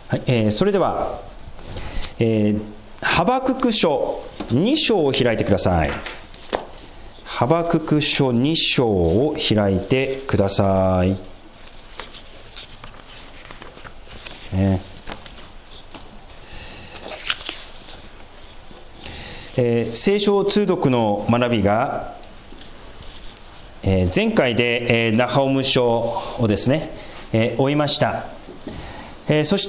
はい、それでは、ハバクク書2章を開いてください。ハバクク書2章を開いてください。聖書通読の学びが、前回で、ナハオム書をですね、終えました。そして、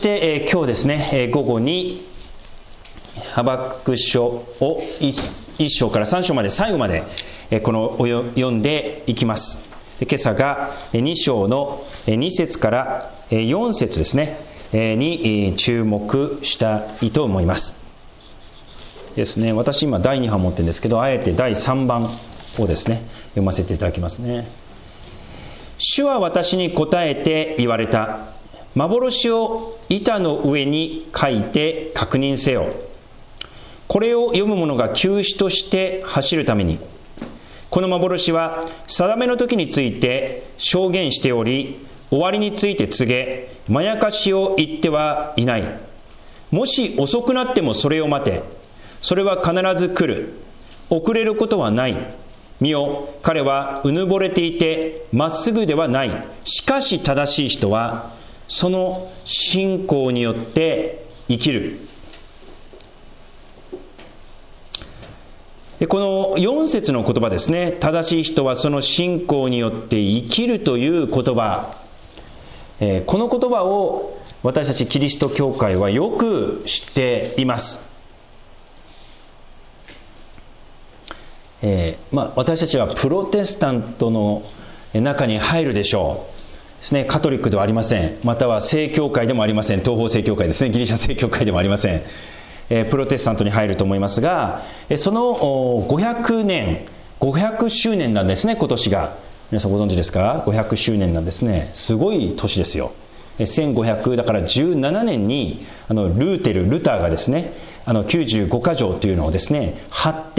今日ですね、午後にハバクク書を 1章から3章まで最後までこの読んでいきます。今朝が2章の2節から4節ですねに注目したいと思いますですね。私今第2版持ってるんですけど、あえて第3版をですね読ませていただきますね。主は私に答えて言われた。幻を板の上に書いて確認せよ。これを読む者が救主として走るために。この幻は定めの時について証言しており、終わりについて告げ、まやかしを言ってはいない。もし遅くなってもそれを待て。それは必ず来る。遅れることはない。見よ、彼はうぬぼれていてまっすぐではない。しかし正しい人はその信仰によって生きる。でこの4節の言葉ですね、正しい人はその信仰によって生きるという言葉、この言葉を私たちキリスト教会はよく知っています。私たちはプロテスタントの中に入るでしょうですね。カトリックではありません。または正教会でもありません。東方正教会ですね。ギリシャ正教会でもありません。プロテスタントに入ると思いますが、その500周年なんですね、今年が。皆さんご存知ですか？ 500 周年なんですね。すごい年ですよ。1500だから17年にルターがですね95箇条というのをですね貼って、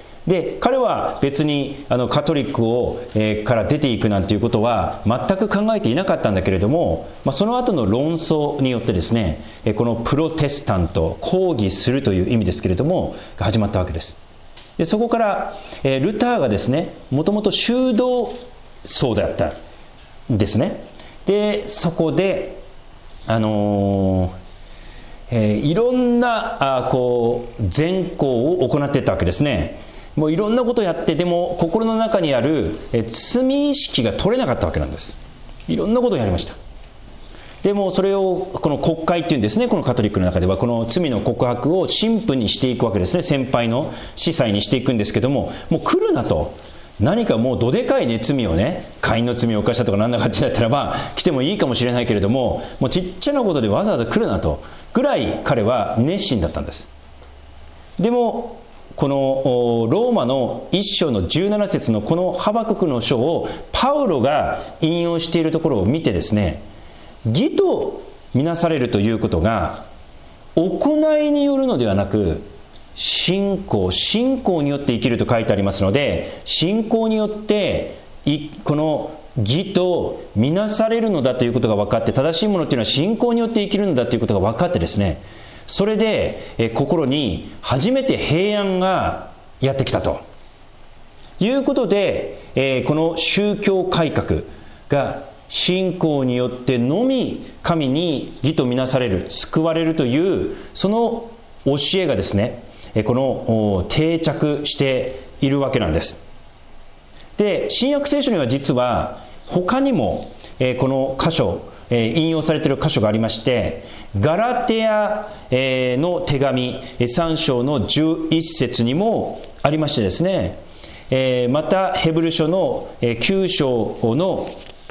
で彼は別にカトリックを、から出ていくなんていうことは全く考えていなかったんだけれども、その後の論争によってですねこのプロテスタント、抗議するという意味ですけれどもが始まったわけです。でそこから、ルターがですねもともと修道僧だったんですね。でそこでいろんな善行を行っていったわけですね。もういろんなことをやって、でも心の中にある罪意識が取れなかったわけなんです。いろんなことをやりました。でもそれをこの国会っていうんですね、このカトリックの中ではこの罪の告白を神父にしていくわけですね。先輩の司祭にしていくんですけども、もう来るなと。何かもうどでかいね、罪をね、姦淫の罪を犯したとかなんだかってだったら来てもいいかもしれないけれども、もうちっちゃなことでわざわざ来るなとぐらい彼は熱心だったんです。でもこのローマの1章の17節のこのハバククの書をパウロが引用しているところを見てですね、義とみなされるということが行いによるのではなく信仰によって生きると書いてありますので、信仰によってこの義とみなされるのだということが分かって、正しいものというのは信仰によって生きるのだということが分かってですね、それで心に初めて平安がやってきたということで、この宗教改革が信仰によってのみ神に義とみなされる、救われるというその教えがですねこの定着しているわけなんです。で新約聖書には実は他にもこの箇所引用されている箇所がありまして、ガラテヤの手紙3章の11節にもありましてですね、またヘブル書の9章の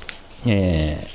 10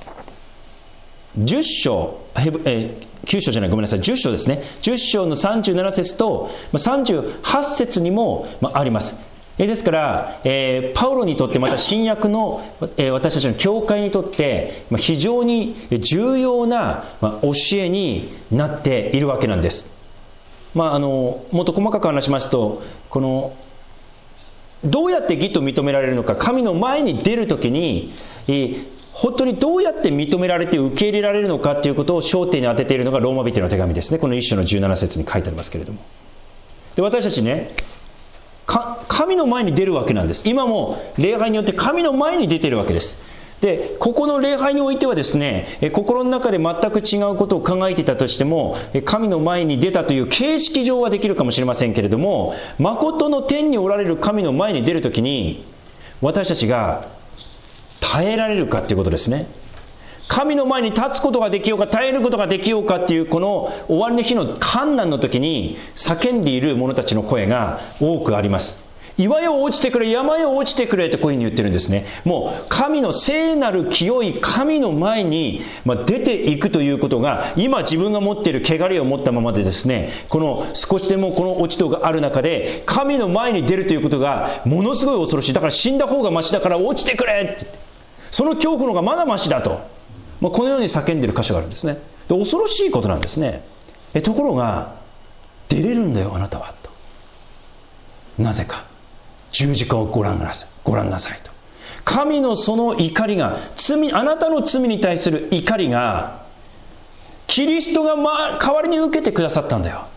章9章じゃない、ごめんなさい、10章ですね。10章の37節と38節にもあります。ですから、パウロにとって、また新約の、私たちの教会にとって非常に重要な教えになっているわけなんです。もっと細かく話しますと、このどうやって義と認められるのか、神の前に出るときに本当にどうやって認められて受け入れられるのかということを焦点に当てているのがローマ人への手紙ですね。この1章の17節に書いてありますけれども。で、私たちね、神の前に出るわけなんです。今も礼拝によって神の前に出ているわけです。で、ここの礼拝においてはですね、心の中で全く違うことを考えていたとしても、神の前に出たという形式上はできるかもしれませんけれども、誠の天におられる神の前に出るときに、私たちが耐えられるかということですね。神の前に立つことができようか、耐えることができようかっていう、この終わりの日の判断の時に叫んでいる者たちの声が多くあります。岩よ落ちてくれ、山よ落ちてくれってこういうふうに言ってるんですね。もう神の聖なる清い神の前に出ていくということが、今自分が持っている汚れを持ったままでですね、この少しでもこの落ち度がある中で神の前に出るということがものすごい恐ろしい。だから死んだ方がマシだから落ちてくれって言って、その恐怖の方がまだマシだと、このように叫んでいる箇所があるんですね。で、恐ろしいことなんですね。ところが出れるんだよあなたはと。なぜか。十字架をご覧なさいと。神のその怒りが、あなたの罪に対する怒りがキリストが代わりに受けてくださったんだよ。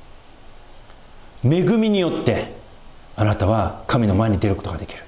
恵みによってあなたは神の前に出ることができる。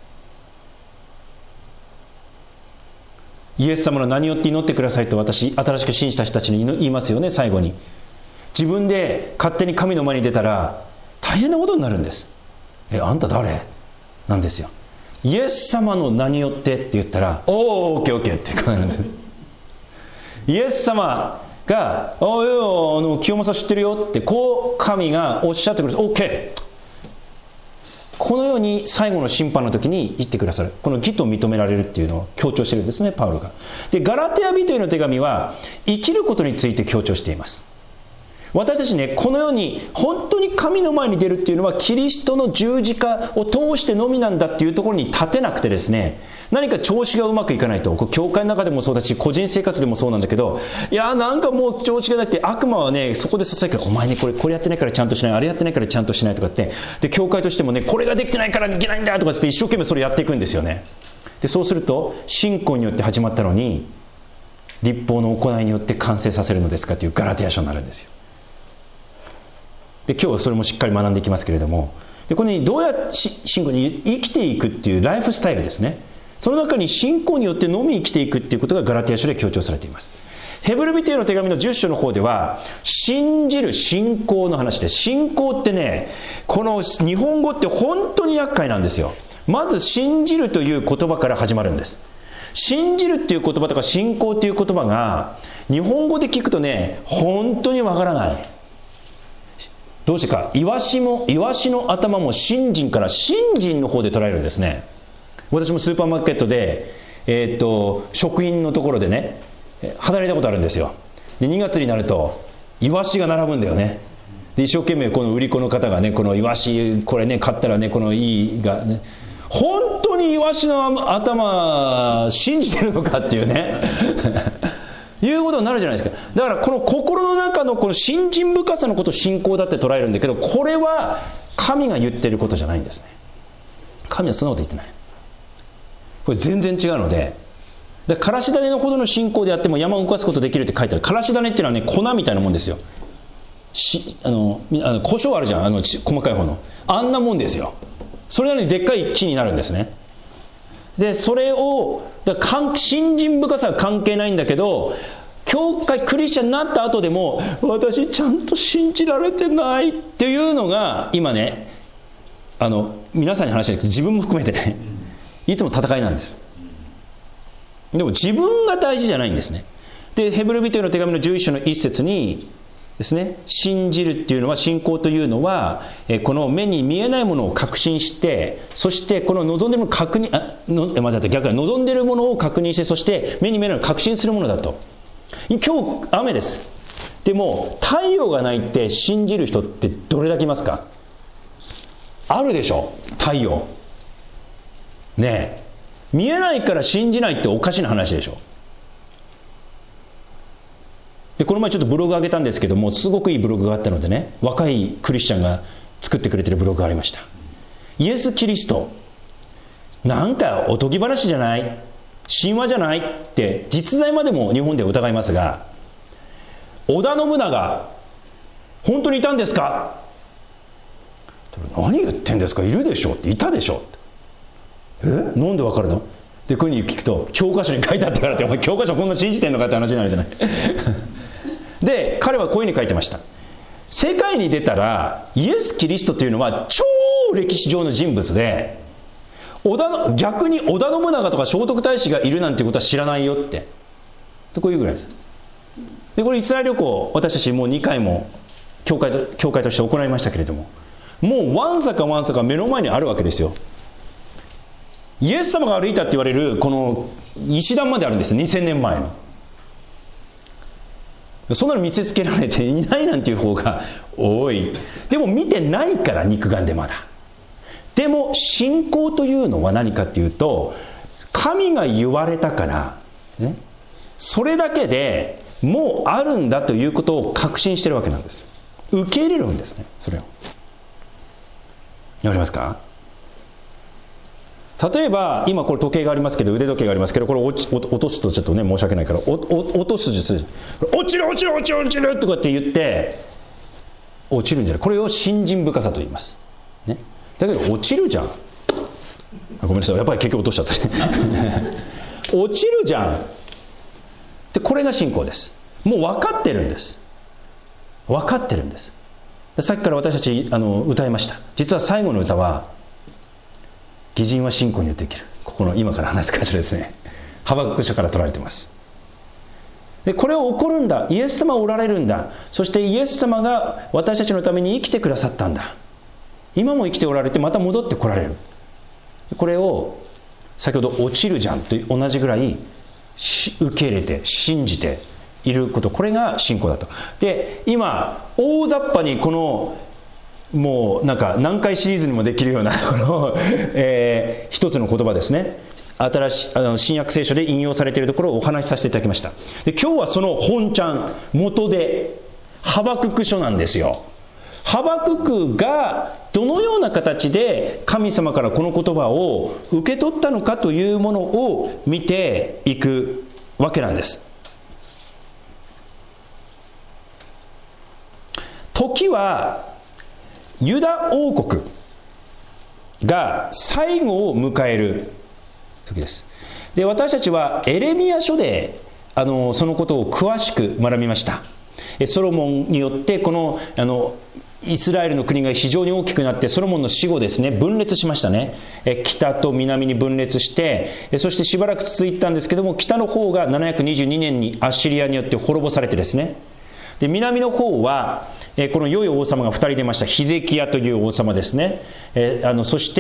イエス様の名によって祈ってくださいと私、新しく信じた人たちに言いますよね。最後に自分で勝手に神の前に出たら大変なことになるんです。あんた誰なんですよ。イエス様の名によってって言ったら、オーケーオーケーって感じなんです。イエス様が、清正知ってるよってこう神がおっしゃってくれる。オーケー。このように最後の審判の時に言ってくださる。この義と認められるっていうのを強調してるんですね、パウロが。で、ガラテヤ人への手紙は生きることについて強調しています。私たちね、このように本当に神の前に出るっていうのはキリストの十字架を通してのみなんだっていうところに立てなくてですね、何か調子がうまくいかないと、教会の中でもそうだし個人生活でもそうなんだけど、いやなんかもう調子がなくて、悪魔はねそこでささやく、お前ねこれやってないからちゃんとしない、あれやってないからちゃんとしないとかって、で教会としてもねこれができてないからいけないんだとかって一生懸命それやっていくんですよね。でそうすると信仰によって始まったのに律法の行いによって完成させるのですかというガラテヤ書になるんですよ。で今日はそれもしっかり学んでいきますけれども、でこのようにどうやって信仰に生きていくっていうライフスタイルですね、その中に信仰によってのみ生きていくっていうことがガラテヤ書で強調されています。ヘブル人への手紙の10章の方では信じる信仰の話で、信仰ってね、この日本語って本当に厄介なんですよ。まず信じるという言葉から始まるんです。信じるっていう言葉とか信仰っていう言葉が日本語で聞くとね本当にわからない。どうしてか、イワシの頭も信心から信心の方で捉えるんですね。私もスーパーマーケットで、食品のところでね働いたことあるんですよ。で2月になるとイワシが並ぶんだよね。で一生懸命この売り子の方がね、このイワシこれね買ったらねこのいいがね、本当にイワシの頭信じてるのかっていうねいうことになるじゃないですか。だからこの心の中のこの信心深さのことを信仰だって捉えるんだけど、これは神が言ってることじゃないんですね。神はそんなこと言ってない。これ全然違うので、からし種のほどの信仰であっても山を動かすことできるって書いてある。からし種っていうのはね粉みたいなもんですよ。胡椒あるじゃん、細かい方のあんなもんですよ。それなのにでっかい木になるんですね。でそれを信心深さは関係ないんだけど、教会クリスチャンになった後でも私ちゃんと信じられてないっていうのが今ね、皆さんに話してるけど自分も含めてねいつも戦いなんです。でも自分が大事じゃないんですね。でヘブル人への手紙の11章の1節にですね、信じるっていうのは、信仰というのはこの目に見えないものを確信して、そしてこの望んでいるものを確認逆に望んでいるものを確認して、そして目に見えないものを確信するものだと。今日雨です。でも太陽がないって信じる人ってどれだけいますか？あるでしょ、太陽ねえ。見えないから信じないっておかしな話でしょ。でこの前ちょっとブログ上げたんですけども、すごくいいブログがあったのでね、若いクリスチャンが作ってくれてるブログがありました。イエス・キリストなんかおとぎ話じゃない、 神話じゃないって実在までも日本では疑いますが、織田信長本当にいたんですか？何言ってんですか、いるでしょって、いたでしょって、なんでわかるので、こういうふうに聞くと、教科書に書いてあったからって、お前教科書そんな信じてんのかって話になるじゃないで、彼はこういうふうに書いてました。世界に出たらイエス・キリストというのは超歴史上の人物で、逆に織田信長とか聖徳太子がいるなんてことは知らないよって、こういうぐらいです。で、これイスラエル旅行、私たちもう2回も教会として行いましたけれども、もうわんさか目の前にあるわけですよ。イエス様が歩いたって言われるこの石段まであるんですよ、2000年前の。そんなの見せつけられていないなんていう方が多い。でも見てないから、肉眼でまだ。でも信仰というのは何かっていうと、神が言われたから、ね、それだけでもうあるんだということを確信してるわけなんです。受け入れるんですね、それを。わかりますか？例えば今これ時計がありますけど、腕時計がありますけど、これ落とすとちょっとね申し訳ないから、落とす術、落ちるとかって言って落ちるんじゃない、これを信心深さと言います、ね、だけど落ちるじゃん、ごめんなさい、やっぱり結局落としちゃった落ちるじゃんで、これが信仰です。もう分かってるんです。分かってるんです。さっきから私たち歌いました。実は最後の歌は、義人は信仰によって生きる、ここの今から話す箇所ですね。ハバクク書から取られています。で、これを起こるんだ、イエス様おられるんだ、そしてイエス様が私たちのために生きてくださったんだ、今も生きておられてまた戻ってこられる、これを先ほど落ちるじゃんと同じぐらい受け入れて信じていること、これが信仰だと。で、今大雑把にこのもうなんか何回シリーズにもできるようなこの、一つの言葉ですね、新約聖書で引用されているところをお話しさせていただきました。で、今日はその本ちゃん元でハバクク書なんですよ。ハバククがどのような形で神様からこの言葉を受け取ったのかというものを見ていくわけなんです。時はユダ王国が最後を迎える時です。で、私たちはエレミヤ書でそのことを詳しく学びました。ソロモンによってこのイスラエルの国が非常に大きくなって、ソロモンの死後ですね、分裂しましたね。北と南に分裂して、そしてしばらく続いたんですけども、北の方が722年にアッシリアによって滅ぼされてですね、で、南の方はこの良い王様が2人出ました。ヒゼキヤという王様ですね。そして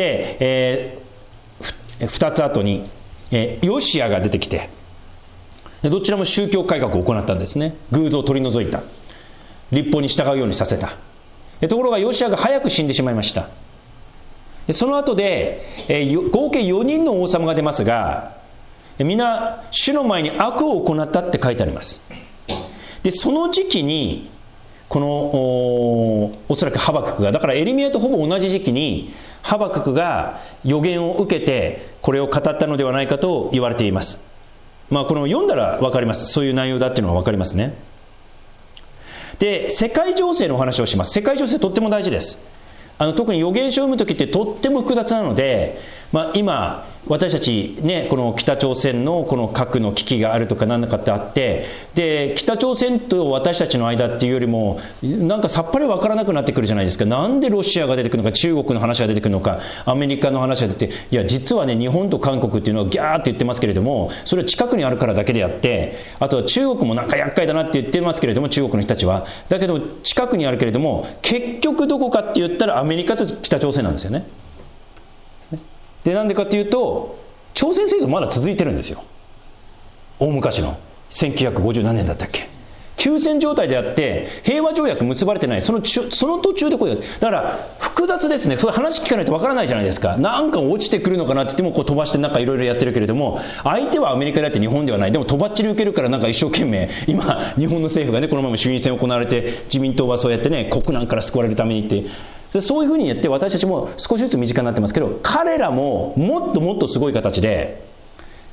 、2つ後にヨシアが出てきて、どちらも宗教改革を行ったんですね。偶像を取り除いた、律法に従うようにさせた。ところがヨシアが早く死んでしまいました。その後で合計4人の王様が出ますが、皆主の前に悪を行ったって書いてあります。で、その時期にこのおそらくハバククが、だからエレミヤとほぼ同じ時期にハバククが予言を受けてこれを語ったのではないかと言われています。この読んだら分かります。そういう内容だっていうのは分かりますね。で、世界情勢のお話をします。世界情勢とっても大事です。特に預言書を読むときってとっても複雑なので、今私たちね、この北朝鮮のこの核の危機があるとか何だかってあって、で、北朝鮮と私たちの間っていうよりもなんかさっぱり分からなくなってくるじゃないですか。なんでロシアが出てくるのか、中国の話が出てくるのか、アメリカの話が出て、いや実はね、日本と韓国っていうのはギャーって言ってますけれども、それは近くにあるからだけであって、あとは中国もなんか厄介だなって言ってますけれども、中国の人たちはだけど近くにあるけれども、結局どこかって言ったらアメリカと北朝鮮なんですよね。で、なんでかっていうと、朝鮮戦争まだ続いてるんですよ。大昔の1950何年だったっけ、休戦状態であって平和条約結ばれてない、その途中でこうやって、だから複雑ですね。それ話聞かないとわからないじゃないですか。なんか落ちてくるのかなって言ってもこう飛ばしてなんかいろいろやってるけれども、相手はアメリカであって日本ではない。でもとばっちり受けるからなんか一生懸命、今日本の政府がね、このまま衆院選行われて自民党はそうやってね、国難から救われるためにってで、そういうふうに言って私たちも少しずつ身近になってますけど、彼らももっともっとすごい形で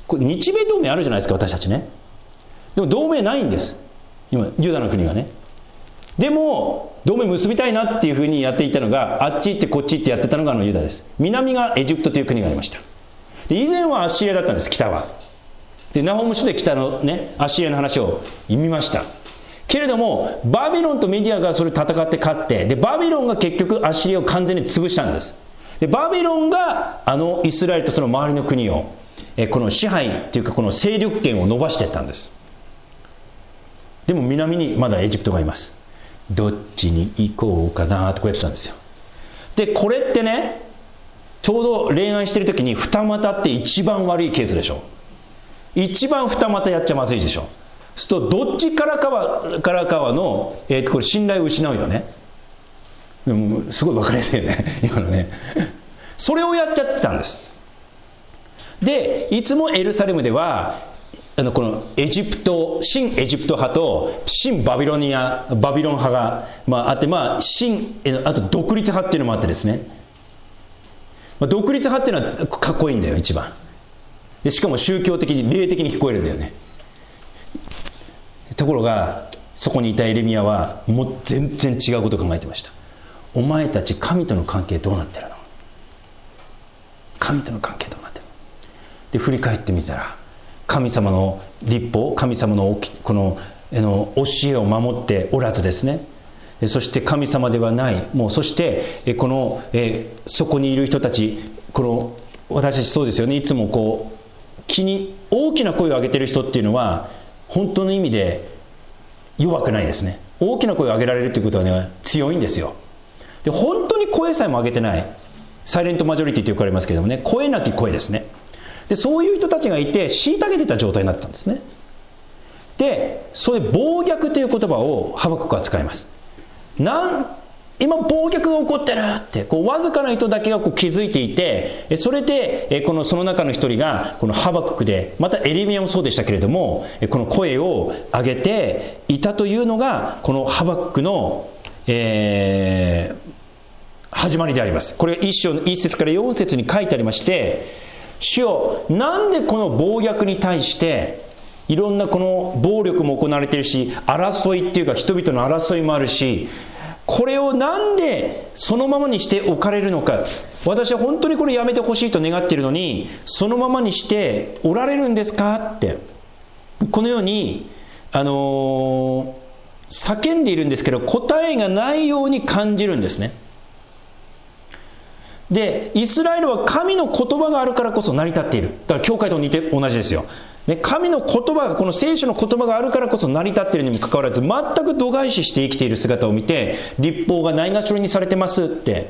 これ日米同盟あるじゃないですか、私たちね。でも同盟ないんです、今ユダの国がね。でも同盟結びたいなっていうふうにやっていたのが、あっち行ってこっち行ってやってたのがユダです。南がエジプトという国がありました。で以前はアッシリアだったんです、北は。でナホム書で北のねアッシリアの話を見ましたけれども、バビロンとメディアがそれ戦って勝って、でバビロンが結局アッシリアを完全に潰したんです。でバビロンがイスラエルとその周りの国をこの支配というかこの勢力圏を伸ばしていったんです。でも南にまだエジプトがいます。どっちに行こうかなとこうやってたんですよ。でこれってね、ちょうど恋愛してる時に二股って一番悪いケースでしょ。一番二股やっちゃまずいでしょ。そうするとどっちからかはの、これ信頼を失うよね。でもすごい分かりやすいよね今のねそれをやっちゃってたんです。でいつもエルサレムではこの新エジプト派と新バビロン派が、あって、あと独立派っていうのもあってですね、独立派っていうのはかっこいいんだよ一番で、しかも宗教的に霊的に聞こえるんだよね。ところがそこにいたエレミヤはもう全然違うことを考えてました。お前たち神との関係どうなってるの、神との関係どうなってるので振り返ってみたら、神様の律法、神様のこの教えを守っておらずですね、そして神様ではない、もうそしてこのそこにいる人たち、この私たちそうですよね、いつもこう大きな声を上げている人っていうのは本当の意味で弱くないですね。大きな声を上げられるということはね強いんですよ。で本当に声さえも上げてない、サイレントマジョリティとよく言われますけれどもね、声なき声ですね。でそういう人たちがいて虐げてた状態になったんですね。でそれ暴虐という言葉をハバククは使います。今暴虐が起こってるってこうわずかな人だけがこう気づいていて、それでその中の一人がこのハバククで、またエレミヤもそうでしたけれども、この声を上げていたというのがこのハバククの、始まりであります。これ1章の1節から4節に書いてありまして、主よなんでこの暴虐に対していろんなこの暴力も行われているし、争いっていうか人々の争いもあるし、これをなんでそのままにしておかれるのか、私は本当にこれやめてほしいと願っているのにそのままにしておられるんですかって、このように叫んでいるんですけど答えがないように感じるんですね。でイスラエルは神の言葉があるからこそ成り立っている。だから教会と同じですよ。神の言葉が、この聖書の言葉があるからこそ成り立っているにもかかわらず、全く度外視して生きている姿を見て、律法がないがしろにされてますって、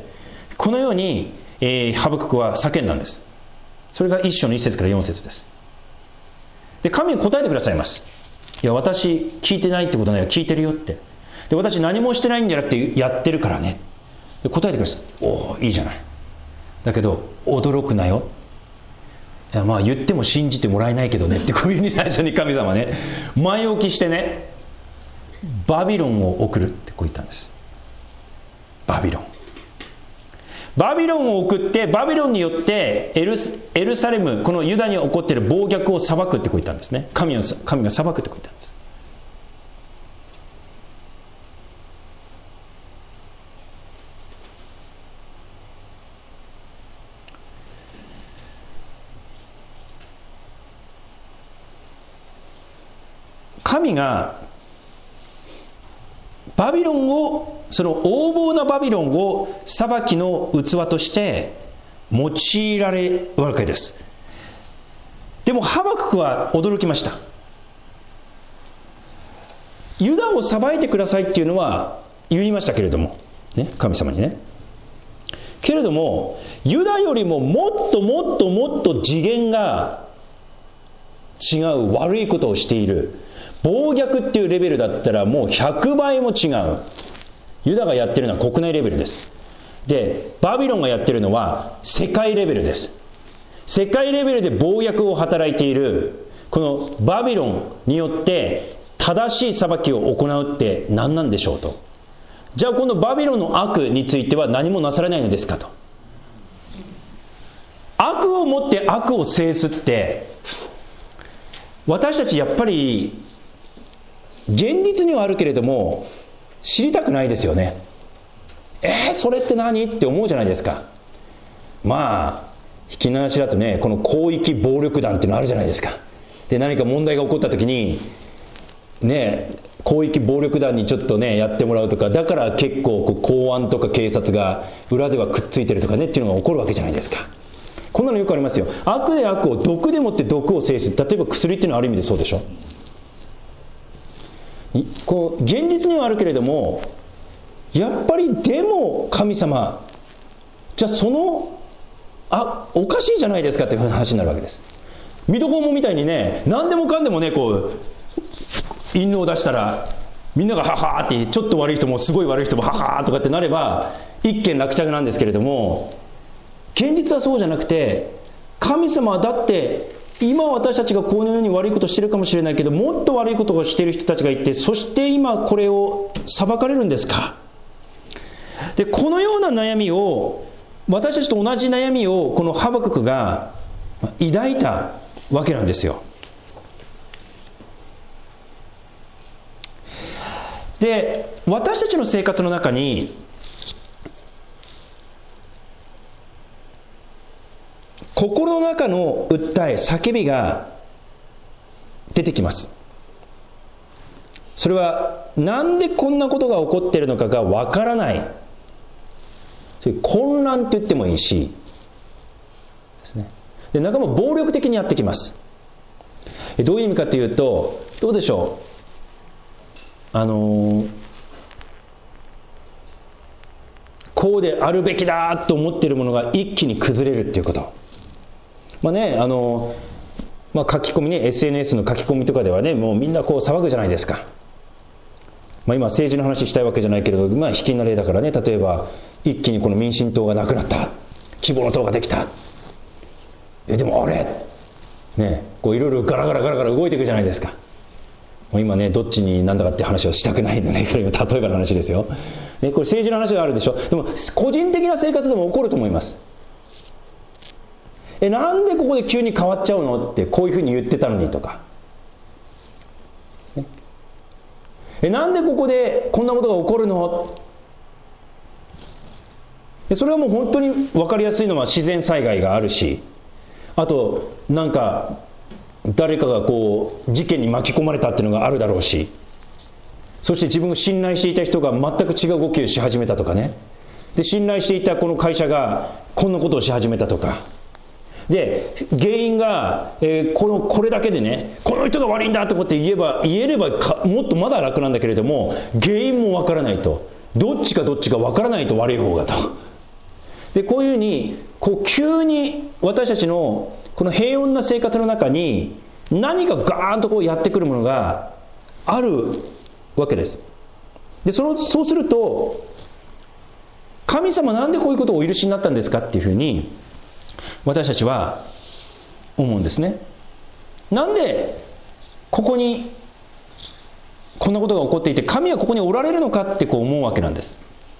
このように、ハバククは叫んだんです。それが1章の1節から4節です。で神に答えてくださいます。いや私聞いてないってことないよ、聞いてるよって。で私何もしてないんじゃなくてやってるからね。で答えてください。おーいいじゃない。だけど驚くなよ。いや言っても信じてもらえないけどねって、こういうふうに最初に神様ね前置きしてね、バビロンを送るってこう言ったんです。バビロンを送って、バビロンによってエルサレム、このユダに起こっている暴虐を裁くってこう言ったんですね。神が裁くってこう言ったんです。神がバビロンを、その横暴なバビロンを裁きの器として用いられるわけです。でもハバククは驚きました。ユダを裁いてくださいっていうのは言いましたけれどもね、神様にね。けれどもユダよりももっと次元が違う悪いことをしている、暴虐っていうレベルだったらもう100倍も違う。ユダがやってるのは国内レベルです。でバビロンがやってるのは世界レベルです。世界レベルで暴虐を働いているこのバビロンによって正しい裁きを行うって何なんでしょうと。じゃあこのバビロンの悪については何もなされないのですかと。悪をもって悪を制すって私たちやっぱり現実にはあるけれども知りたくないですよね。それって何って思うじゃないですか。まあ引き流しだとね、この広域暴力団っていうのあるじゃないですか。で何か問題が起こった時にね、広域暴力団にちょっとねやってもらうとか、だから結構公安とか警察が裏ではくっついてるとかねっていうのが起こるわけじゃないですか。こんなのよくありますよ。悪で悪を、毒でもって毒を制す。例えば薬っていうのはある意味でそうでしょ。こう現実にはあるけれども、やっぱりでも神様、じゃあおかしいじゃないですかっていう話になるわけです。水戸黄門みたいにね、何でもかんでもね、こう陰謀を出したらみんながハハーって、ちょっと悪い人もすごい悪い人もハハーとかってなれば一件落着なんですけれども、現実はそうじゃなくて、神様はだって今私たちがこのように悪いことをしてるかもしれないけど、もっと悪いことをしている人たちがいて、そして今これを裁かれるんですか。でこのような悩みを、私たちと同じ悩みをこのハバククが抱いたわけなんですよ。で私たちの生活の中に心の中の訴え、叫びが出てきます。それはなんでこんなことが起こっているのかがわからない、そういう混乱と言ってもいいしですね。で仲間暴力的にやってきます。どういう意味かというと、どうでしょう、こうであるべきだと思っているものが一気に崩れるっていうこと。書き込みね、 SNS の書き込みとかではね、もうみんなこう騒ぐじゃないですか。今政治の話したいわけじゃないけれど、引きな例だからね、例えば一気にこの民進党がなくなった、希望の党ができた、でもあれね、こういろいろガラガラ動いていくじゃないですか。今ね、どっちになんだかって話をしたくないんでね、それが例えばの話ですよ、ね、これ政治の話があるでしょ。でも個人的な生活でも起こると思います。なんでここで急に変わっちゃうのって、こういうふうに言ってたのにとか、なんでここでこんなことが起こるの。それはもう本当に分かりやすいのは自然災害があるし、あとなんか誰かがこう事件に巻き込まれたっていうのがあるだろうし、そして自分が信頼していた人が全く違う動きをし始めたとかね、で信頼していたこの会社がこんなことをし始めたとかで、原因が、これだけでね、この人が悪いんだってこと言えればもっとまだ楽なんだけれども、原因もわからないと、どっちがわからないと、悪い方がと。でこういうふうに急に私たちのこの平穏な生活の中に何かガーンとやってくるものがあるわけです。でそうすると、神様なんでこういうことをお許しになったんですかっていうふうに私たちは思うんですね。なんでここにこんなことが起こっていて、神はここにおられるのかって思うわけなんです。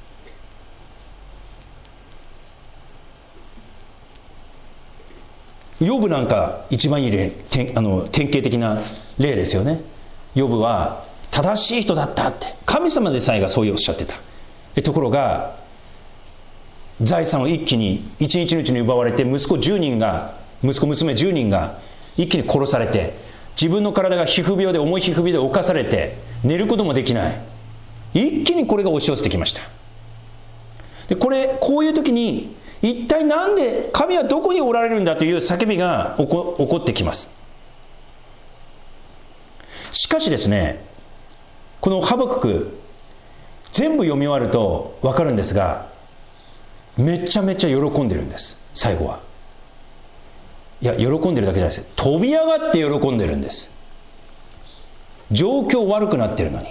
ヨブなんか一番いい例、典型的な例ですよね。ヨブは正しい人だったって、神様でさえがそうおっしゃってた。ところが財産を一気に一日のうちに奪われて、息子娘10人が一気に殺されて、自分の体が重い皮膚病で侵されて寝ることもできない、一気にこれが押し寄せてきました。でこういう時に一体なんで、神はどこにおられるんだという叫びが起こってきます。しかしですね、このハバクク全部読み終わると分かるんですが、めちゃめちゃ喜んでるんです。最後は、いや喜んでるだけじゃないです。飛び上がって喜んでるんです。状況悪くなってるのに。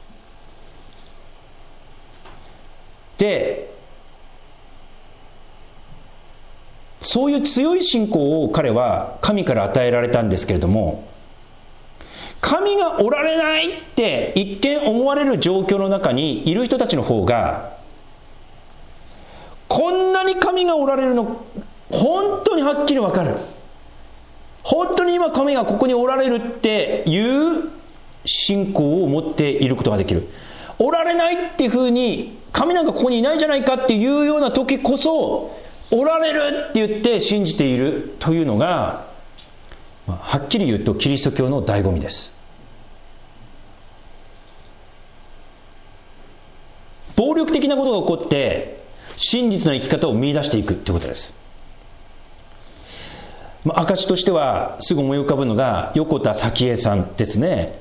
でそういう強い信仰を彼は神から与えられたんですけれども、神がおられないって一見思われる状況の中にいる人たちの方が、こんなに神がおられるの本当にはっきりわかる。 本当に今神がここにおられるっていう信仰を持っていることができる。おられないっていうふうに、神なんかここにいないじゃないかっていうような時こそ、おられるって言って信じているというのが、はっきり言うとキリスト教の醍醐味です。暴力的なことが起こって真実の生き方を見出していくということです。証としてはすぐ思い浮かぶのが横田早紀江さんですね。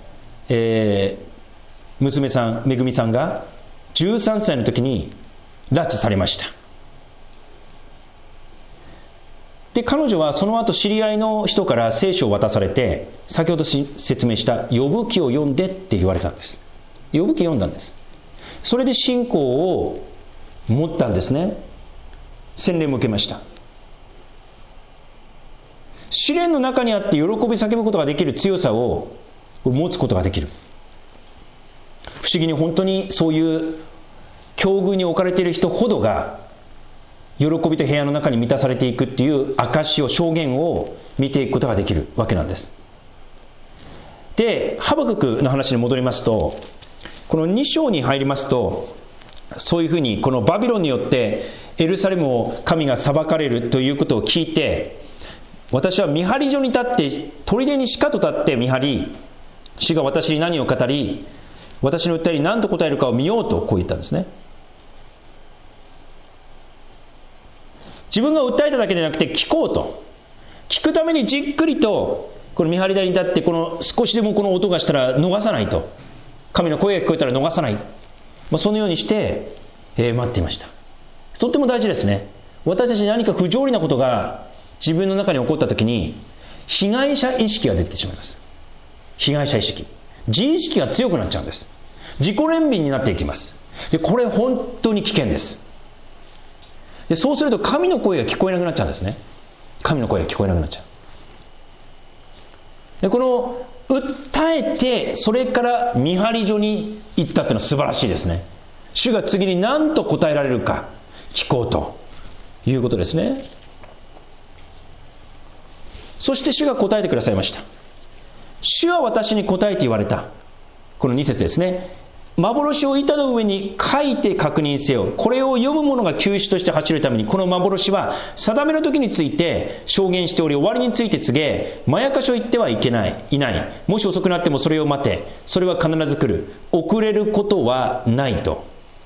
娘さんめぐみさんが13歳の時に拉致されました。で彼女はその後知り合いの人から聖書を渡されて、先ほど説明した呼ぶ記を読んでって言われたんです。呼ぶ記読んだんです。それで信仰を持ったんですね。洗礼も受けました。試練の中にあって喜び叫ぶことができる強さを持つことができる。不思議に本当にそういう境遇に置かれている人ほどが喜びと平安の中に満たされていくっていう証を証言を見ていくことができるわけなんです。でハバククの話に戻りますと、この2章に入りますと、そういうふうにこのバビロンによってエルサレムを神が裁かれるということを聞いて、私は見張り所に立って砦にしかと立って見張り、主が私に何を語り私の訴えに何と答えるかを見ようとこう言ったんですね。自分が訴えただけでなくて聞こうと、聞くためにじっくりとこの見張り台に立って、この少しでもこの音がしたら逃さないと、神の声が聞こえたら逃さない、そのようにして、待っていました。とっても大事ですね。私たちに何か不条理なことが自分の中に起こったときに被害者意識が出てきてしまいます。被害者意識、自意識が強くなっちゃうんです。自己憐憫になっていきます。でこれ本当に危険です。でそうすると神の声が聞こえなくなっちゃうんですね。神の声が聞こえなくなっちゃう。でこの訴えてそれから見張り所に行ったっていうのは素晴らしいですね。主が次に何と答えられるか聞こうということですね。そして主が答えてくださいました。主は私に答えて言われた。この2節ですね。幻を板の上に書いて確認せよ。これを読む者が救出として走るために、この幻は定めの時について証言しており、終わりについて告げ、まやかしを言ってはいない。もし遅くなってもそれを待て。それは必ず来る。遅れることはないと。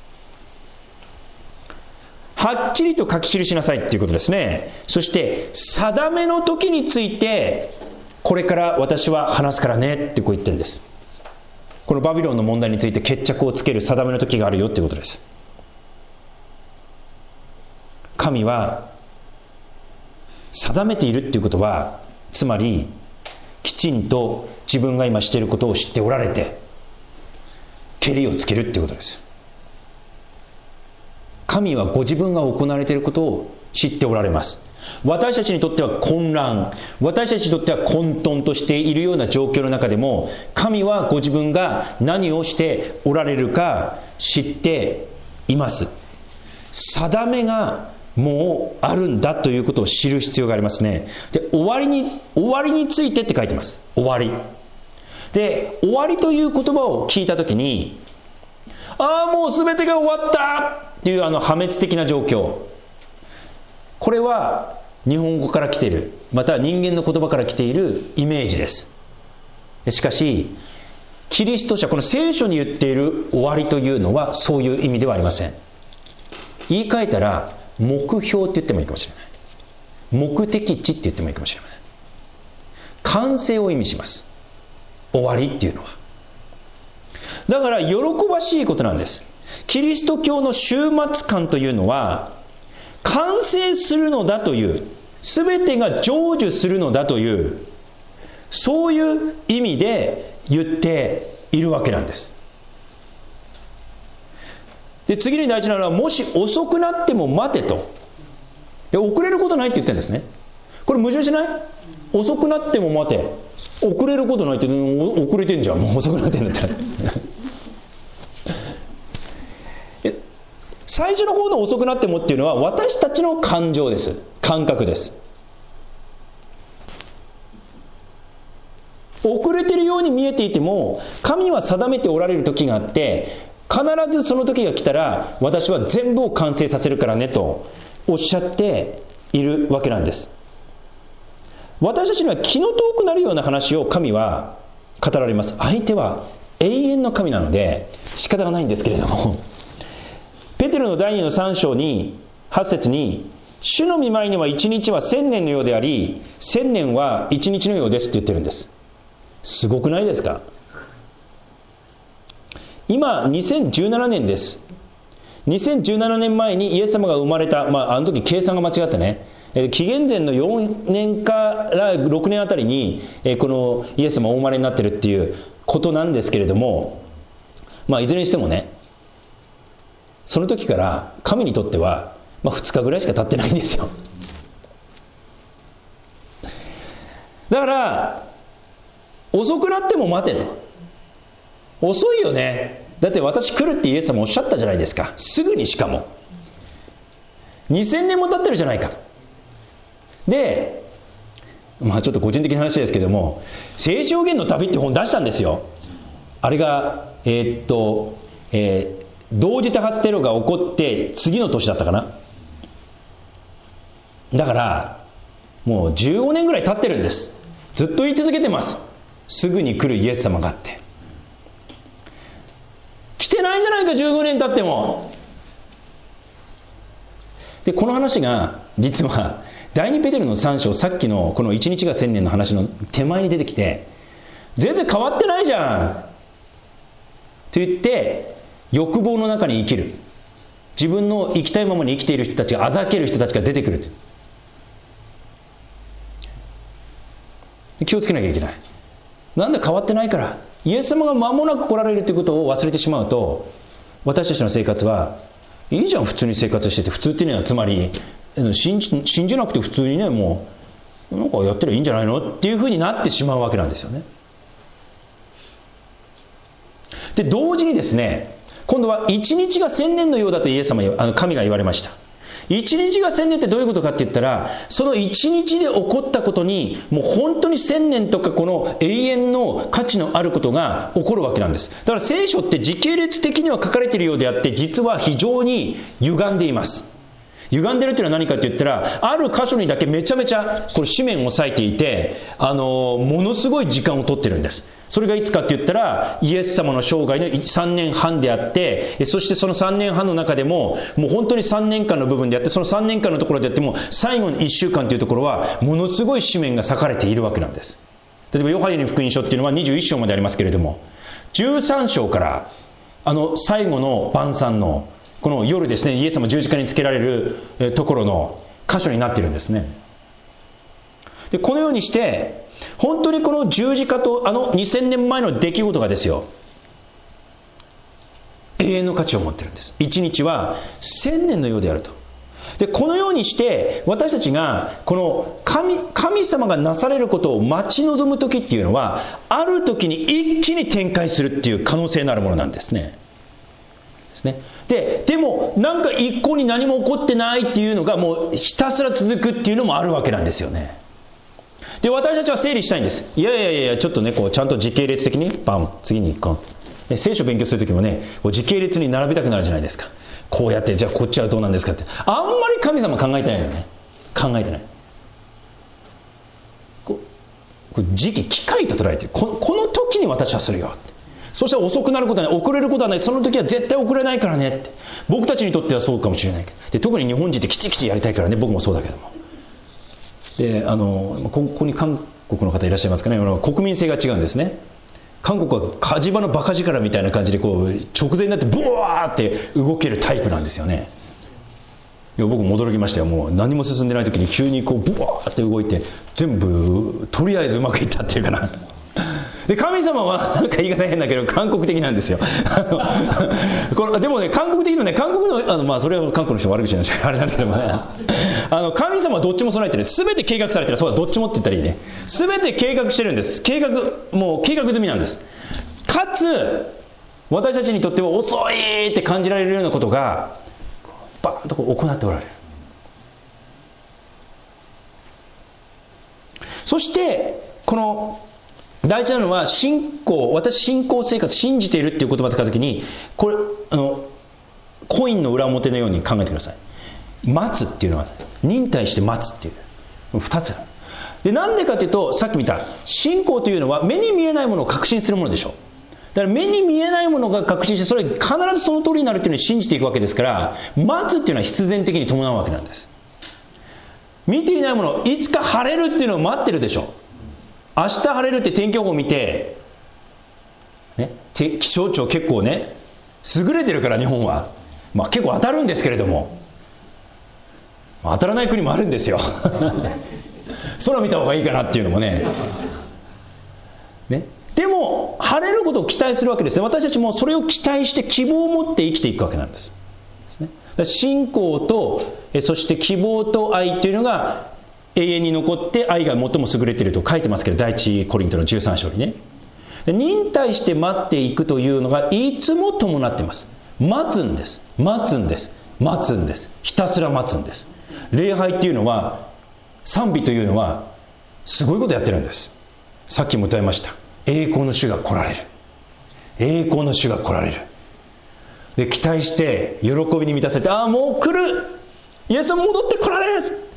はっきりと書き記しなさいということですね。そして定めの時についてこれから私は話すからねってこう言ってるんです。このバビロンの問題について決着をつける定めの時があるよということです。神は定めているということは、つまりきちんと自分が今していることを知っておられてけりをつけるということです。神はご自分が行われていることを知っておられます。私たちにとっては混乱、私たちにとっては混沌としているような状況の中でも、神はご自分が何をしておられるか知っています。定めがもうあるんだということを知る必要がありますね。で、終わりについてって書いてます。終わりで、終わりという言葉を聞いたときに、もう全てが終わったっていう破滅的な状況、これは日本語から来ている、また人間の言葉から来ているイメージです。しかしキリスト者、この聖書に言っている終わりというのはそういう意味ではありません。言い換えたら目標って言ってもいいかもしれない。目的地って言ってもいいかもしれない。完成を意味します、終わりっていうのは。だから喜ばしいことなんです。キリスト教の終末観というのは完成するのだという、全てが成就するのだという、そういう意味で言っているわけなんです。で次に大事なのは、もし遅くなっても待てと。で遅れることないって言ってるんですね。これ矛盾しない？遅くなっても待て、遅れることないって、遅れてんじゃん、もう遅くなってんだったら最初の方の遅くなってもっていうのは私たちの感情です。感覚です。 ていても、神は定めておられる時があって、必ずその時が来たら私は全部を完成させるからねとおっしゃっているわけなんです。私たちには気の遠くなるような話を神は語られます。相手は永遠の神なので仕方がないんですけれども、ペテロの第2の3章に8節に、主の御前には1日は1000年のようであり、1000年は1日のようですって言ってるんです。すごくないですか？今2017年です。2017年前にイエス様が生まれた、あの時計算が間違ってね、紀元前の4年から6年あたりに、このイエス様お生まれになってるっていうことなんですけれども、いずれにしてもね、その時から神にとっては、2日ぐらいしか経ってないんですよ。だから遅くなっても待てと。遅いよね。だって私来るってイエス様おっしゃったじゃないですか。すぐに、しかも2000年も経ってるじゃないかと。で、ちょっと個人的な話ですけども、聖書言の旅って本出したんですよ。あれが同時多発テロが起こって次の年だったかな。だからもう15年ぐらい経ってるんです。ずっと言い続けてます。すぐに来るイエス様があって。来てないじゃないか、15年経っても。でこの話が実は第2ペテロの3章、さっきのこの1日が1000年の話の手前に出てきて、全然変わってないじゃんと言って、欲望の中に生きる、自分の生きたいままに生きている人たちが、あざける人たちが出てくる。気をつけなきゃいけない。なんで変わってないから、イエス様が間もなく来られるということを忘れてしまうと、私たちの生活はいいじゃん、普通に生活してて。普通っていうのはつまり信じなくて普通にね、もうなんかやってりゃいいんじゃないのっていうふうになってしまうわけなんですよね。で同時にですね、今度は一日が1000年のようだとイエス様、神が言われました。一日が1000年ってどういうことかって言ったら、その一日で起こったことにもう本当に1000年とかこの永遠の価値のあることが起こるわけなんです。だから聖書って時系列的には書かれているようであって、実は非常に歪んでいます。歪んでるというのは何かって言ったら、ある箇所にだけめちゃめちゃこれ紙面を割いていて、ものすごい時間を取ってるんです。それがいつかって言ったら、イエス様の生涯の3年半であって、そしてその3年半の中でももう本当に3年間の部分であって、その3年間のところであっても最後の1週間というところはものすごい紙面が割かれているわけなんです。例えばヨハネの福音書っていうのは21章までありますけれども、13章から最後の晩餐のこの夜ですね、イエス様十字架につけられるところの箇所になっているんですね。でこのようにして本当にこの十字架と2000年前の出来事がですよ、永遠の価値を持っているんです。一日は1000年のようであると。でこのようにして私たちがこの神様がなされることを待ち望む時っていうのは、ある時に一気に展開するっていう可能性のあるものなんですね。でもなんか一向に何も起こってないっていうのがもうひたすら続くっていうのもあるわけなんですよね。で私たちは整理したいんです。いやちょっとね、こうちゃんと時系列的にバン次にこう聖書勉強する時もね、こう時系列に並べたくなるじゃないですか。こうやって、じゃあこっちはどうなんですかって、あんまり神様考えてないよね。考えてない。こう時期機械と捉えてる。この時に私はするよって。そしたら遅くなることはない、遅れることはない、その時は絶対遅れないからねって。僕たちにとってはそうかもしれないけど、で特に日本人ってきちきちやりたいからね、僕もそうだけども。でここに韓国の方いらっしゃいますかね。国民性が違うんですね。韓国は火事場のバカ力みたいな感じでこう直前になってブワーって動けるタイプなんですよね。いや僕も驚きましたよ。もう何も進んでない時に急にこうブワーって動いて、全部とりあえずうまくいったっていうかな。で神様はなんか言い方変だけど韓国的なんですよ。でもね、韓国的のね、韓国のそれは韓国の人悪口なんですけどあれなんだけどもね、神様はどっちも備えてる。全て計画されてる。そうだ、どっちもって言ったらいいね。全て計画してるんです。もう計画済みなんです。かつ私たちにとっては遅いって感じられるようなことがバーンとこう行っておられる。そしてこの大事なのは私信仰生活信じているっていう言葉を使うときに、これコインの裏表のように考えてください。待つっていうのは忍耐して待つっていう2つで、なんでかというと、さっき見た信仰というのは目に見えないものを確信するものでしょ。だから目に見えないものが確信して、それ必ずその通りになるっていうのを信じていくわけですから、待つっていうのは必然的に伴うわけなんです。見ていないもの、いつか晴れるっていうのを待ってるでしょ。明日晴れるって天気予報を見て、ね、気象庁結構ね優れてるから、日本は結構当たるんですけれども、当たらない国もあるんですよ空見た方がいいかなっていうのもね。でも晴れることを期待するわけですね。私たちもそれを期待して希望を持って生きていくわけなんです。だから信仰とそして希望と愛というのが永遠に残って、愛が最も優れていると書いてますけど、第一コリントの13章にね。忍耐して待っていくというのがいつも伴っています。待つんです、待つんです、待つんです、ひたすら待つんです。礼拝っていうのは、賛美というのはすごいことやってるんです。さっきも歌いました。栄光の主が来られる、栄光の主が来られる。で期待して喜びに満たせて、ああもう来る、イエス様戻って来られる。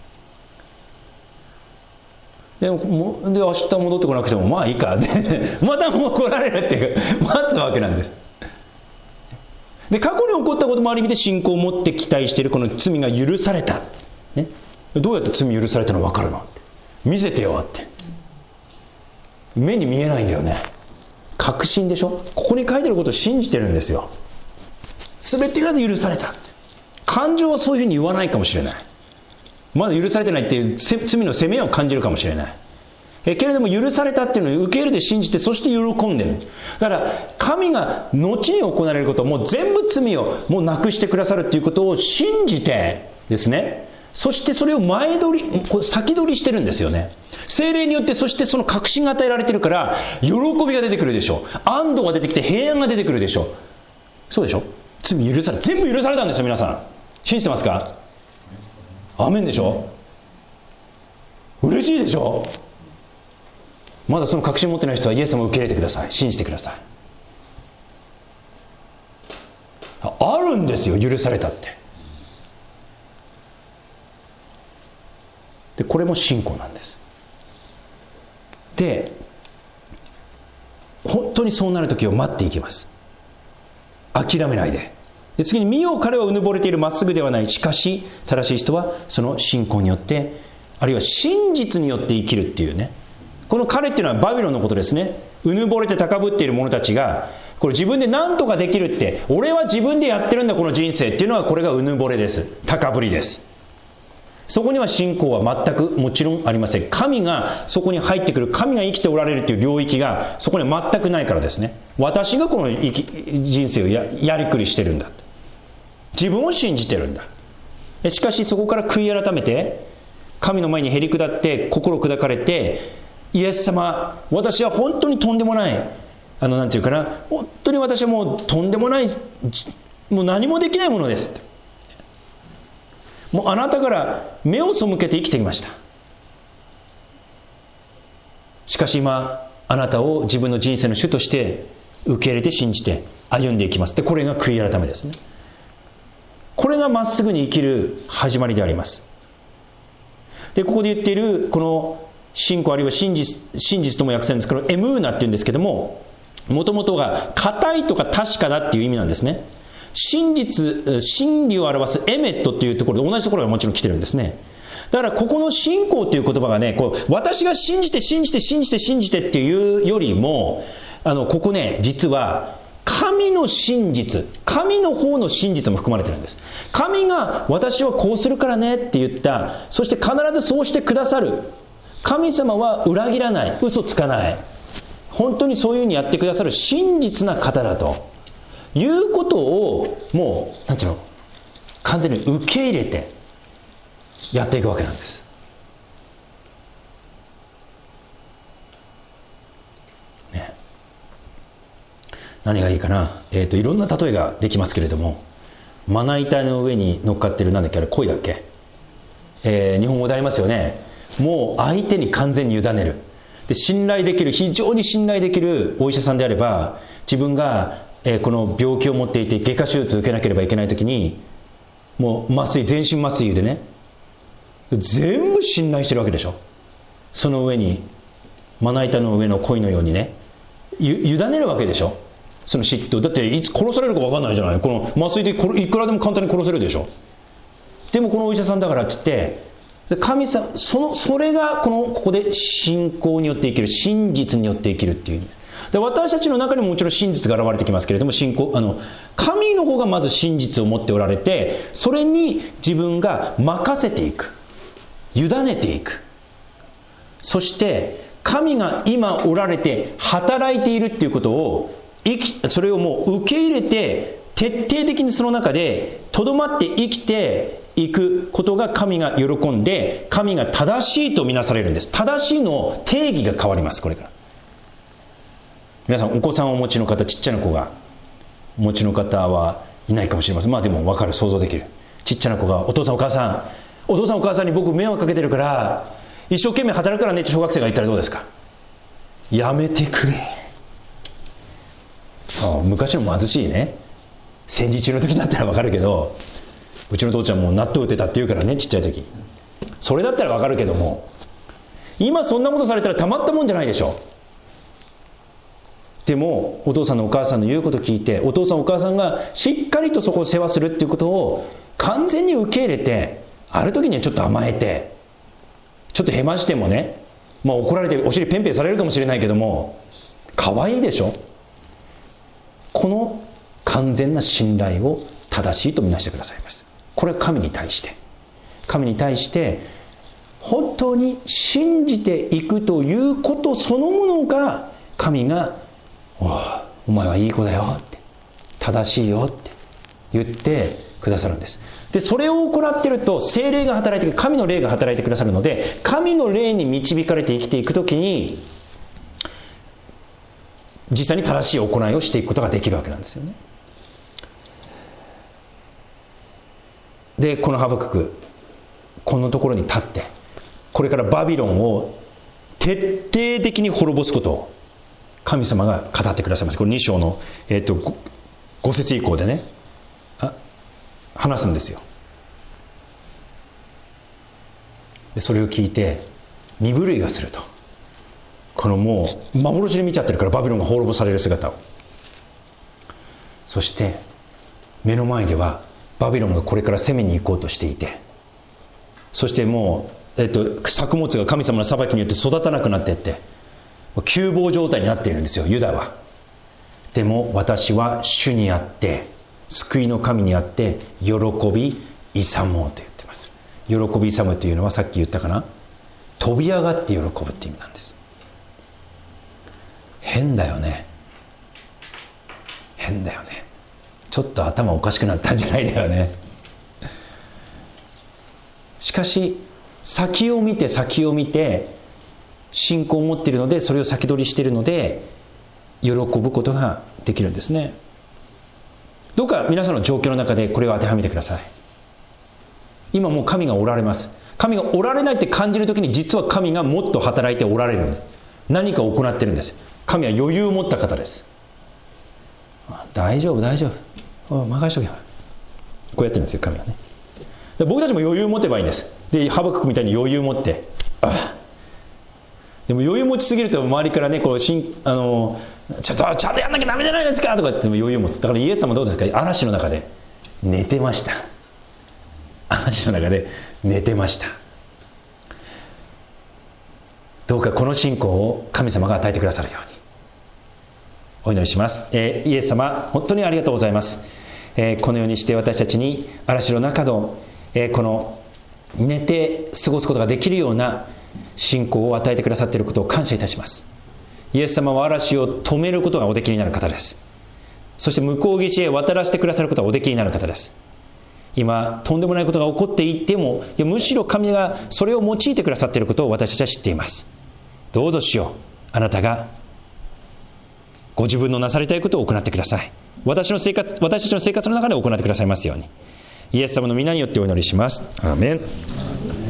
で明日戻ってこなくてもまあいいかでまたもう来られるっていう待つわけなんです。で過去に起こったこともある意味で信仰を持って期待している、この罪が許された、ね、どうやって罪許されたの分かるのって、見せてよって。目に見えないんだよね。確信でしょ。ここに書いてることを信じてるんですよ。全てが許された。感情はそういうふうに言わないかもしれない。まだ許されてないっていう罪の責めを感じるかもしれない。けれども許されたっていうのを受け入れて信じて、そして喜んでる。だから神が後に行われることを、もう全部罪をもうなくしてくださるっていうことを信じてですね、そしてそれを先取りしてるんですよね。聖霊によって、そしてその確信が与えられてるから、喜びが出てくるでしょ。安堵が出てきて平安が出てくるでしょ。そうでしょ。罪許され、全部許されたんですよ。皆さん信じてますか？アーメンでしょ。嬉しいでしょ。まだその確信を持ってない人はイエス様を受け入れてください。信じてください。あるんですよ、許されたって。でこれも信仰なんです。で本当にそうなる時を待っていきます。諦めないで。で次に、見よう彼はうぬぼれている、まっすぐではない、しかし正しい人はその信仰によって、あるいは真実によって生きるっていうね。この彼っていうのはバビロンのことですね。うぬぼれて高ぶっている者たちが、これ自分で何とかできるって、俺は自分でやってるんだこの人生っていうのは、これがうぬぼれです。高ぶりです。そこには信仰は全くもちろんありません。神がそこに入ってくる、神が生きておられるという領域がそこには全くないからですね。私がこの人生を やりくりしてるんだ、自分を信じてるんだ。しかしそこから悔い改めて、神の前にへり下って心砕かれて、イエス様、私は本当にとんでもない、なんていうかな、本当に私はもうとんでもない、もう何もできないものですって。もうあなたから目を背けて生きてきました。しかし今あなたを自分の人生の主として受け入れて信じて歩んでいきます。でこれが悔い改めですね。これがまっすぐに生きる始まりであります。でここで言っているこの信仰、あるいは真実とも訳せるんですけど、エムーナっていうんですけども、もともとが固いとか確かだっていう意味なんですね。真実、真理を表すエメットっていうところで同じところがもちろん来てるんですね。だからここの信仰という言葉がね、私が信じてっていうよりも、ここね、実は神の真実、神の方の真実も含まれてるんです。神が私はこうするからねって言った、そして必ずそうしてくださる。神様は裏切らない、嘘つかない、本当にそういうふうにやってくださる真実な方だということを、もうなんていうの、完全に受け入れてやっていくわけなんです。ね、何がいいかな、いろんな例えができますけれども、まな板の上に乗っかってる、なんだっけ、あれ鯉だっけ、日本語でありますよね。もう相手に完全に委ねる。 で信頼できる、非常に信頼できるお医者さんであれば、自分がこの病気を持っていて外科手術を受けなければいけないときに、もう麻酔、全身麻酔でね、全部信頼してるわけでしょ。その上にまな板の上の鯉のようにね、委ねるわけでしょ。その嫉妬だって、いつ殺されるか分かんないじゃない。この麻酔でいくらでも簡単に殺せるでしょ。でもこのお医者さんだからって言って、神様、それがここで信仰によって生きる、真実によって生きるっていう。で、私たちの中にももちろん真実が現れてきますけれども、神の方がまず真実を持っておられて、それに自分が任せていく、委ねていく。そして神が今おられて働いているっていうことをそれをもう受け入れて、徹底的にその中でとどまって生きていくことが神が喜んで、神が正しいとみなされるんです。正しいの定義が変わります。これから皆さん、お子さんをお持ちの方、ちっちゃな子がお持ちの方はいないかもしれません。まあでも分かる、想像できる。ちっちゃな子がお父さんお母さんに僕迷惑かけてるから一生懸命働くからねって小学生が言ったらどうですか。やめてくれ。昔の貧しいね、戦時中の時だったら分かるけど、うちの父ちゃんも納豆打ってたって言うからね、ちっちゃい時。それだったら分かるけども、今そんなことされたらたまったもんじゃないでしょ。でもお父さんのお母さんの言うことを聞いて、お父さんお母さんがしっかりとそこを世話するっていうことを完全に受け入れて、ある時にはちょっと甘えて、ちょっとへましてもね、怒られてお尻ペンペンされるかもしれないけども、可愛いでしょ。この完全な信頼を正しいとみなしてくださいます。これは神に対して本当に信じていくということそのものが、神がお前はいい子だよって、正しいよって言ってくださるんです。で、それを行っていると聖霊が働いて、神の霊が働いてくださるので、神の霊に導かれて生きていくときに実際に正しい行いをしていくことができるわけなんですよね。で、このハバクク、このところに立って、これからバビロンを徹底的に滅ぼすことを神様が語ってくださいます。これ2章の、5節以降でね、話すんですよ。で、それを聞いて身震いがすると。このもう幻で見ちゃってるから、バビロンが滅ぼされる姿を。そして目の前ではバビロンがこれから攻めに行こうとしていて、そしてもう、作物が神様の裁きによって育たなくなっていって、窮乏状態になっているんですよ、ユダは。でも私は主にあって、救いの神にあって喜び勇もうと言ってます。喜び勇むというのは、さっき言ったかな、飛び上がって喜ぶって意味なんです。変だよね。ちょっと頭おかしくなったんじゃないだよね。しかし先を見て信仰を持っているので、それを先取りしているので喜ぶことができるんですね。どうか皆さんの状況の中でこれを当てはめてください。今もう神がおられます。神がおられないって感じるときに、実は神がもっと働いておられる。何かを行っているんです。神は余裕を持った方です。大丈夫任しとけば、こうやってるんですよ、神はね。僕たちも余裕を持てばいいんです。で、ハバククみたいに余裕を持って、でも余裕持ちすぎると周りからね、ちょっとちゃんとやんなきゃダメじゃないですかとかって余裕を持つ。だからイエス様どうですか。嵐の中で寝てました。どうかこの信仰を神様が与えてくださるようにお祈りします。イエス様、本当にありがとうございます。このようにして私たちに嵐の中の、この寝て過ごすことができるような信仰を与えてくださっていることを感謝いたします。イエス様は嵐を止めることがおできになる方です。そして向こう岸へ渡らせてくださることがおできになる方です。今とんでもないことが起こっていても、むしろ神がそれを用いてくださっていることを私たちは知っています。どうぞ主よ、あなたがご自分のなされたいことを行ってください。私たちの生活の中で行ってくださいますように、イエス様の皆によってお祈りします。アーメン。